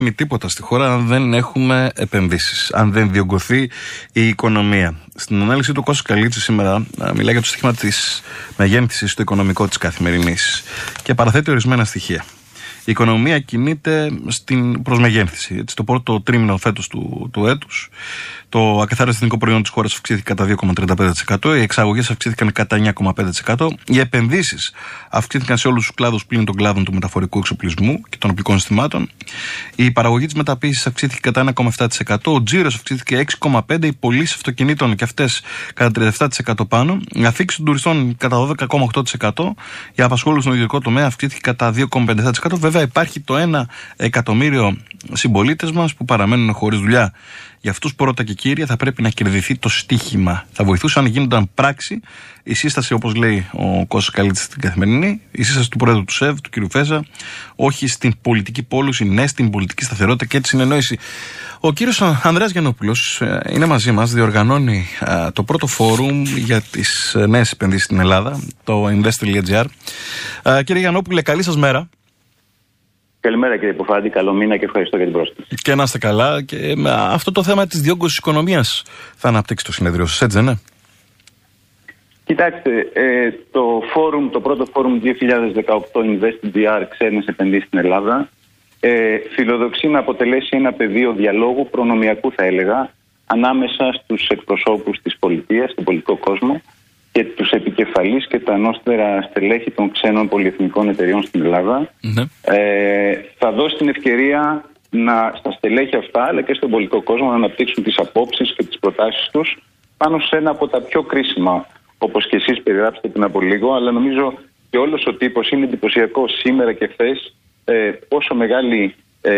τίποτα στη χώρα αν δεν έχουμε επενδύσεις, αν δεν διωγγωθεί η οικονομία. Στην ανάλυση του Κώστας Καλίτση σήμερα μιλάει για το στοίχημα της μεγένθησης στο οικονομικό της καθημερινής και παραθέτει ορισμένα στοιχεία. Η οικονομία κινείται προς μεγένθηση. Έτσι, το πρώτο τρίμηνο φέτος του έτους, το ακαθάριστο εθνικό προϊόν της χώρας αυξήθηκε κατά 2,35%, οι εξαγωγές αυξήθηκαν κατά 9,5%, οι επενδύσεις αυξήθηκαν σε όλους τους κλάδους πλην των κλάδων του μεταφορικού εξοπλισμού και των οπλικών συστημάτων, η παραγωγή της μεταποίησης αυξήθηκε κατά 1,7%, ο τζίρος αυξήθηκε 6,5%, οι πωλήσεις αυτοκινήτων και αυτές κατά 37% πάνω, η αφήξη των τουριστών κατά 12,8%, η απασχόληση στον ιδιωτικό τομέα αυξήθηκε κατά 2,57%. Βέβαια, υπάρχει το 1 εκατομμύριο συμπολίτες μας που παραμένουν χωρίς δουλειά. Για αυτούς πρώτα και κύρια θα πρέπει να κερδιθεί το στοίχημα. Θα βοηθούσε αν γίνονταν πράξη η σύσταση, όπως λέει ο Κώστας Καλίτσης στην Καθημερινή, η σύσταση του Πρόεδρου του ΣΕΒ, του κ. Φέζα, όχι στην πολιτική πόλωση, ναι στην πολιτική σταθερότητα και τη συνεννόηση. Ο κύριος Ανδρέας Γιαννόπουλος είναι μαζί μας, διοργανώνει το πρώτο φόρουμ για τις νέες επενδύσεις στην Ελλάδα, το invest.gr. Κύριε Γιαννόπουλε, καλή σας μέρα. Καλημέρα κύριε Ποφάντη, καλό μήνα και ευχαριστώ για την πρόσκληση. Και να είστε καλά. Και αυτό το θέμα της διόγκωσης της οικονομίας θα αναπτύξει το συνεδρίο σας, έτσι δεν είναι? Κοιτάξτε, το πρώτο φόρουμ 2018 invest.gr, ξένες επενδύσεις στην Ελλάδα, φιλοδοξεί να αποτελέσει ένα πεδίο διαλόγου προνομιακού, θα έλεγα, ανάμεσα στους εκπροσώπους της πολιτείας, στον πολιτικό κόσμο, και τους επικεφαλείς και τα ανώστερα στελέχη των ξένων πολυεθνικών εταιριών στην Ελλάδα. Θα δώσει την ευκαιρία στα στελέχη αυτά, αλλά και στον πολιτικό κόσμο, να αναπτύξουν τις απόψεις και τις προτάσεις τους πάνω σε ένα από τα πιο κρίσιμα, όπως και εσείς περιγράψετε πριν από λίγο, αλλά νομίζω και όλος ο τύπος είναι εντυπωσιακό σήμερα και χθες, πόσο μεγάλη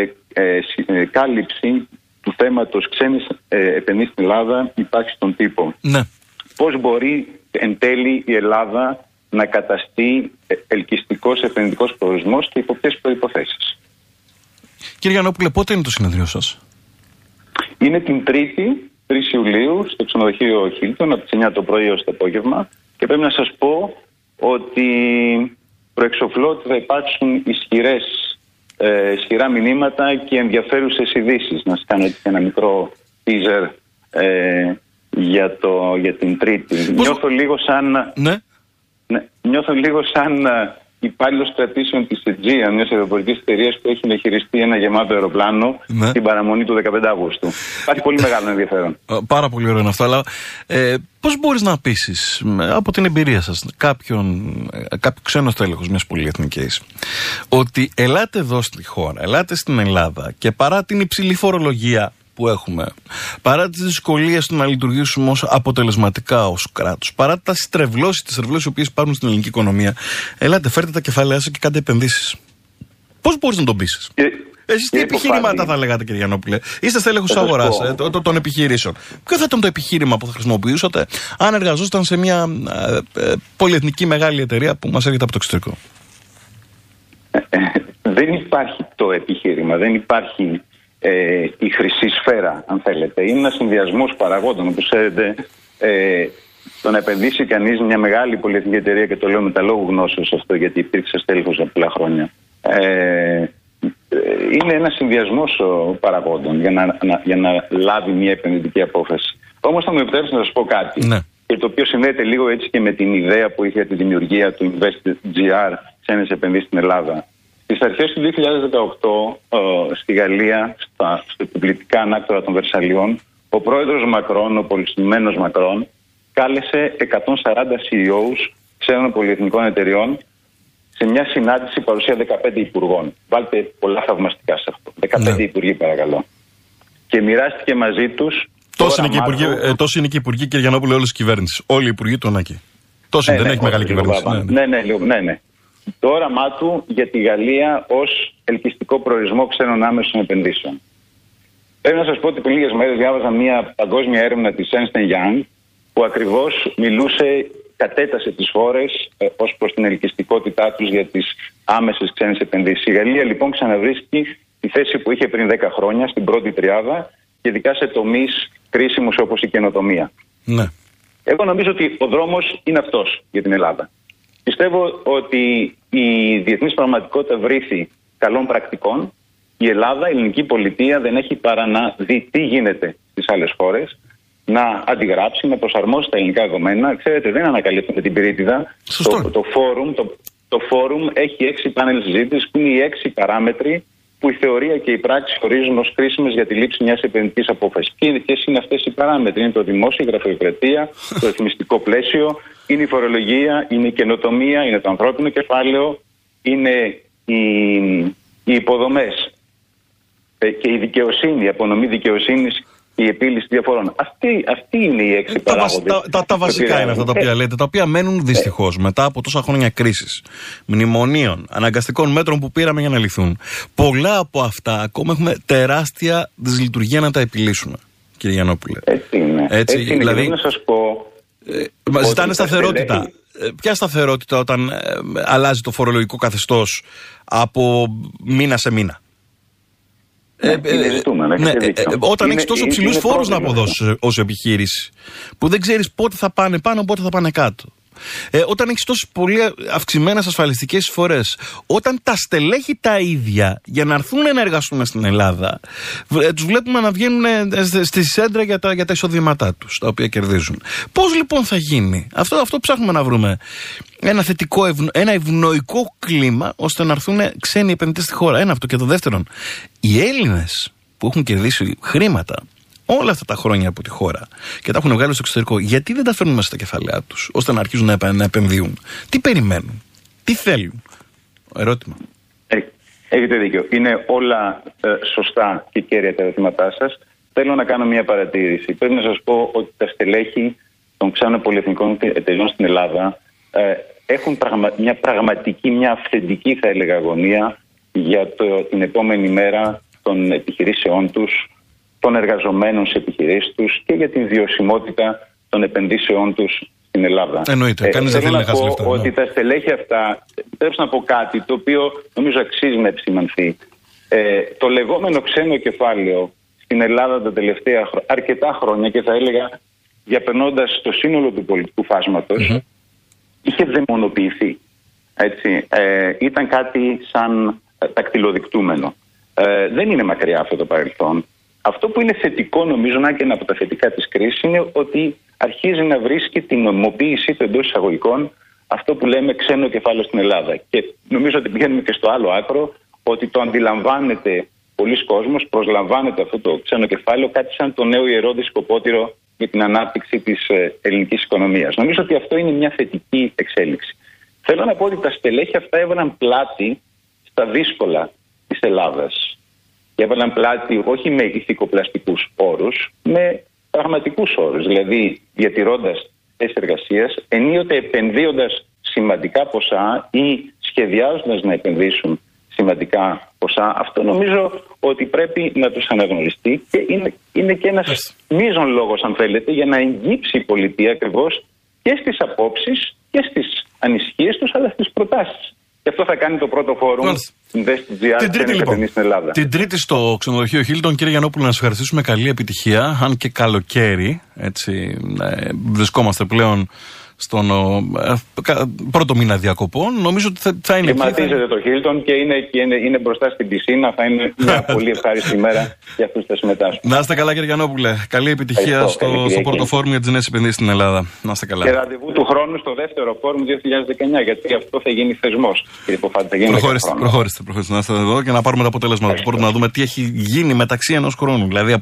κάλυψη του θέματος ξένες επενδύσεις στην Ελλάδα υπάρχει στον τύπο. Ναι. Πώς μπορεί εν τέλει η Ελλάδα να καταστεί ελκυστικός επενδυτικός προορισμός και υπό ποιες προϋποθέσεις. Κύριε Γιαννόπουλε, πότε είναι το συνεδρίο σας? Είναι την 3η, 3 Ιουλίου, στο ξενοδοχείο Χίλτον, από τις 9 το πρωί ως το απόγευμα, και πρέπει να σας πω ότι προεξοφλώ ότι θα υπάρξουν ισχυρά μηνύματα και ενδιαφέρουσες ειδήσεις. Να σας κάνω έτσι ένα μικρό teaser για την Τρίτη. Νιώθω λίγο σαν υπάλληλος κρατήσεων της Aegean, μιας αεροπορικής εταιρείας που έχει διαχειριστεί ένα γεμάτο αεροπλάνο στην παραμονή του 15 Αυγούστου. Υπάρχει πολύ μεγάλο ενδιαφέρον. Πάρα πολύ ωραίο είναι αυτό, αλλά πώς μπορείς να πείσεις από την εμπειρία σας κάποιο ξένο στέλεχος μιας πολυεθνικής ότι ελάτε εδώ στη χώρα, ελάτε στην Ελλάδα και παρά την υψηλή φορολογία που έχουμε, παρά τις δυσκολίες του να λειτουργήσουμε αποτελεσματικά ως κράτος, παρά τις τρευλώσεις οι οποίες υπάρχουν στην ελληνική οικονομία, ελάτε, φέρτε τα κεφάλαια σας και κάντε επενδύσεις. Πώς μπορείς να τον πείσεις? Εσείς τι επιχείρηματα θα λέγατε, κύριε Γιαννόπουλε? Είστε στέλεχος αγοράς των επιχειρήσεων. Ποιο θα ήταν το επιχείρημα που θα χρησιμοποιούσατε αν εργαζόσασταν σε μια πολυεθνική μεγάλη εταιρεία που μας έρχεται από το εξωτερικό? Δεν υπάρχει το επιχείρημα, δεν υπάρχει η χρυσή σφαίρα, αν θέλετε. Είναι ένας συνδυασμός παραγόντων. Όπως ξέρετε, το να επενδύσει κανείς μια μεγάλη πολυεθνική εταιρεία, και το λέω με τα λόγου γνώσεως αυτό, γιατί υπήρξε στέλεχος από πολλά χρόνια, είναι ένας συνδυασμός παραγόντων για να λάβει μια επενδυτική απόφαση. Όμως θα μου επιτρέψετε να σας πω κάτι, ναι, και το οποίο συνδέεται λίγο έτσι και με την ιδέα που είχε τη δημιουργία του invest.gr, ξένες επενδύσεις στην Ελλάδα. Στις αρχές του 2018, στη Γαλλία, στο επιβλητικά ανάκτορα των Βερσαλιών, ο πρόεδρος Μακρόν, ο πολυσυντημένος Μακρόν, κάλεσε 140 CEOs ξένων πολυεθνικών εταιριών σε μια συνάντηση παρουσία 15 υπουργών. Βάλτε πολλά θαυμαστικά σε αυτό. 15 υπουργοί, παρακαλώ. Και μοιράστηκε μαζί τους. Τόσοι είναι και οι υπουργοί, κύριε Γιαννόπουλε, όλης της κυβέρνησης. Όλοι οι υπουργοί του ΑΝΑΚΗ. Τόσοι δεν έχει μεγάλη κυβέρνηση. Ναι. Το όραμά του για τη Γαλλία ως ελκυστικό προορισμό ξένων άμεσων επενδύσεων. Πρέπει να σας πω ότι πριν λίγες μέρες διάβαζα μια παγκόσμια έρευνα της Ernst & Young, που ακριβώς κατέτασε τις χώρες ως προς την ελκυστικότητά τους για τις άμεσες ξένες επενδύσεις. Η Γαλλία λοιπόν ξαναβρίσκει τη θέση που είχε πριν 10 χρόνια, στην πρώτη τριάδα, και ειδικά σε τομείς κρίσιμους όπως η καινοτομία. Ναι. Εγώ νομίζω ότι ο δρόμος είναι αυτός για την Ελλάδα. Πιστεύω ότι η διεθνής πραγματικότητα βρήθη καλών πρακτικών η Ελλάδα, η ελληνική πολιτεία δεν έχει παρά να δει τι γίνεται στις άλλες χώρες, να αντιγράψει, να προσαρμόσει τα ελληνικά δεδομένα. Ξέρετε, δεν ανακαλύπτουμε την πυρίτιδα. Το φόρουμ έχει 6 πάνελ συζήτησης που είναι οι 6 παράμετροι που η θεωρία και η πράξη ορίζουν ως κρίσιμες για τη λήψη μιας επενδυτικής απόφασης. Ποιες είναι αυτές οι παράμετροι? Είναι το δημόσιο, η γραφειοκρατία, το ρυθμιστικό πλαίσιο, είναι η φορολογία, είναι η καινοτομία, είναι το ανθρώπινο κεφάλαιο, είναι οι υποδομές και η δικαιοσύνη, η απονομή δικαιοσύνης, η επίλυση διαφορών. Αυτή είναι οι 6 παράγοντες. Τα βασικά είναι αυτά τα οποία λέτε, τα οποία μένουν δυστυχώς μετά από τόσα χρόνια κρίσης, μνημονίων, αναγκαστικών μέτρων που πήραμε για να λυθούν. Πολλά από αυτά ακόμα έχουμε τεράστια δυσλειτουργία να τα επιλύσουμε, κύριε Γιαννόπουλε. Έτσι είναι. Έτσι είναι. Δηλαδή, να σας πω. Ζητάνε σταθερότητα. Ποια σταθερότητα όταν αλλάζει το φορολογικό καθεστώς από μήνα σε μήνα? Όταν έχεις τόσο ψηλούς φόρους να αποδώσεις ως επιχείρηση, που δεν ξέρεις πότε θα πάνε πάνω, πότε θα πάνε κάτω. Όταν έχεις τόσο πολύ αυξημένες ασφαλιστικές εισφορές, όταν τα στελέχη τα ίδια για να έρθουν να εργαστούν στην Ελλάδα, τους βλέπουμε να βγαίνουν στη σέντρα για τα εισοδήματά τους, τα οποία κερδίζουν. Πώς λοιπόν θα γίνει? Αυτό ψάχνουμε να βρούμε. Ένα θετικό, ένα ευνοϊκό κλίμα ώστε να έρθουν ξένοι επενδυτές στη χώρα. Ένα αυτό. Και το δεύτερον, οι Έλληνες που έχουν κερδίσει χρήματα όλα αυτά τα χρόνια από τη χώρα και τα έχουν βγάλει στο εξωτερικό, γιατί δεν τα φέρνουν μέσα στα κεφαλαία τους ώστε να αρχίζουν να επενδύουν? Τι περιμένουν? Τι θέλουν? Ερώτημα. Έχετε δίκιο. Είναι όλα σωστά και κέρια τα ερωτήματά σας. Θέλω να κάνω μια παρατήρηση. Πρέπει να σας πω ότι τα στελέχη των ξένων πολυεθνικών εταιριών στην Ελλάδα έχουν μια πραγματική, μια αυθεντική θα έλεγα αγωνία για την επόμενη μέρα των επιχειρήσεών τους, των εργαζομένων σε επιχειρήσεις τους και για την βιωσιμότητα των επενδύσεών τους στην Ελλάδα. Εννοείται. Κανείς δεν θέλει να χάσει λεφτά. Ότι τα στελέχη αυτά, πρέπει να πω κάτι το οποίο νομίζω αξίζει να επισημανθεί. Το λεγόμενο ξένο κεφάλαιο στην Ελλάδα τα τελευταία αρκετά χρόνια, και θα έλεγα διαπερνώντας το σύνολο του πολιτικού φάσματος, είχε δαιμονοποιηθεί. Έτσι. Ήταν κάτι σαν τακτιλοδεικτούμενο. Δεν είναι μακριά αυτό το παρελθόν. Αυτό που είναι θετικό, νομίζω, να και ένα από τα θετικά της κρίσης, είναι ότι αρχίζει να βρίσκει την νομιμοποίησή του εντός εισαγωγικών αυτό που λέμε ξένο κεφάλαιο στην Ελλάδα. Και νομίζω ότι πηγαίνουμε και στο άλλο άκρο, ότι το αντιλαμβάνεται πολλοί κόσμος, προσλαμβάνεται αυτό το ξένο κεφάλαιο κάτι σαν το νέο ιερό δισκοπότηρο για την ανάπτυξη της ελληνικής οικονομίας. Νομίζω ότι αυτό είναι μια θετική εξέλιξη. Θέλω να πω ότι τα στελέχη αυτά έβαλαν πλάτη στα δύσκολα της Ελλάδας. Και έβαλαν πλάτη όχι με ηθικοπλαστικούς όρους, με πραγματικούς όρους. Δηλαδή διατηρώντας θέσεις εργασίας, ενίοτε επενδύοντας σημαντικά ποσά ή σχεδιάζοντας να επενδύσουν σημαντικά ποσά. Αυτό νομίζω ότι πρέπει να τους αναγνωριστεί και είναι και ένας μείζον λόγος, αν θέλετε, για να εγγύψει η πολιτεία ακριβώς και στις απόψεις και στις ανησυχίες τους, αλλά στις προτάσεις. Και αυτό θα κάνει το πρώτο φόρουμ InvestGR στην Ελλάδα. Την Τρίτη στο ξενοδοχείο Hilton, κύριε Γιαννόπουλο, να σας ευχαριστήσουμε. Καλή επιτυχία. Αν και καλοκαίρι, έτσι, βρισκόμαστε πλέον στον πρώτο μήνα διακοπών. Νομίζω ότι θα είναι. Κλιματίζεται το Hilton και είναι μπροστά στην πισίνα. Θα είναι μια πολύ ευχάριστη ημέρα για αυτούς που θα συμμετάσχουν. Να είστε καλά, κύριε Γιαννόπουλε. Καλή επιτυχία στο πρώτο φόρουμ για τις νέες επενδύσεις στην Ελλάδα. Να είστε καλά. Και ραντεβού του χρόνου στο δεύτερο φόρουμ 2019, γιατί αυτό θα γίνει θεσμός. Προχωρήστε. Να είστε εδώ και να πάρουμε τα αποτελέσματα του πρώτου, να δούμε τι έχει γίνει μεταξύ ενός χρόνου. Δηλαδή